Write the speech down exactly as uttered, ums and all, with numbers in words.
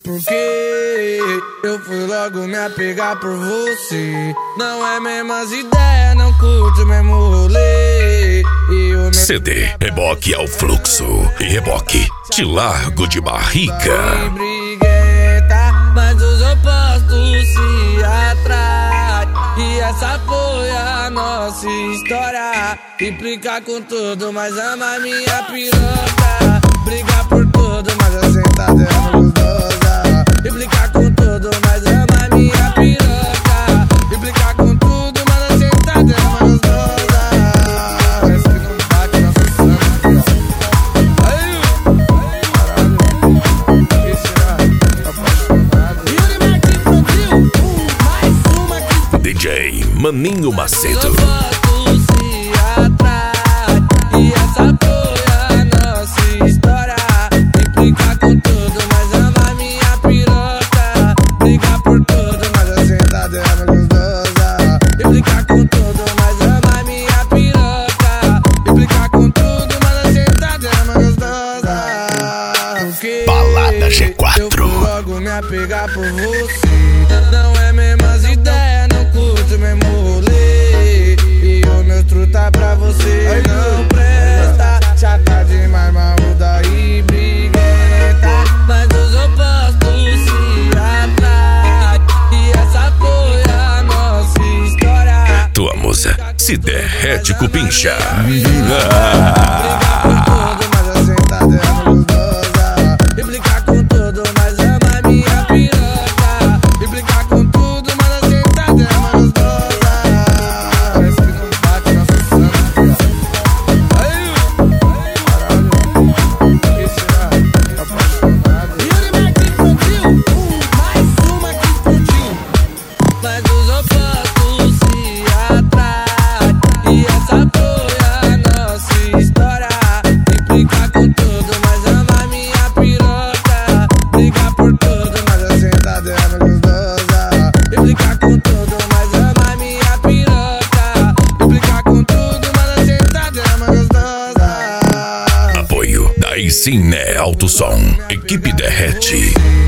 Porque eu fui logo me apegar por você. Não é mesmas ideias, não curto o mesmo rolê. E o C D Reboque ao Fluxo e Reboque Te Largo de Barriga. briguenta, mas os opostos se atraem. E essa foi a nossa história. Implicar com tudo, mas ama minha piroca. Brigar por tudo, mas a sentada é gostosa. Implicar com tudo, mas ama minha piroca. Implicar com tudo, mas a sentada é gostosa. Parece que não bate nosso sangue. Aí, caralho, que será? Apaixonado. Yuri Martins produziu mais uma que D J Maninho Macedo. se atrai. E essa foi a nossa história. Implicar com tudo, mas ama minha piroca. Brigar por tudo, mas a sentada é gostosa. Implicar com tudo, mas ama minha piroca. Implicar com tudo, mas a sentada é gostosa. Porque Balada G quatro. eu fui logo me apegar por você. Não é mesmas ideias, não curto o mesmo rolê. E o meu truta pra você aí não presta. Chata demais, maluda e briguenta, mas os opostos se atraem. E essa foi a nossa história. Tua musa se derrete com pincha. Brigar por tudo, mas a sentada é gostosa. Implicar com tudo, mas ama minha piroca. Implicar com tudo, mas a sentada é gostosa. Parece que não bate nosso sangue. Aí, caralho, que será? Apaixonado. Yuri Martins produziu mais uma que explodiu. Mas os opostos se atraem. E essa foi a nossa história. Implicar com tudo, mas ama minha piroca. Brigar por tudo, mas a sentada é gostosa. Implicar com tudo, mas ama minha piroca. Implicar com tudo, mas a sentada é gostosa. Apoio da Cine Alto Som. Equipe Derrete.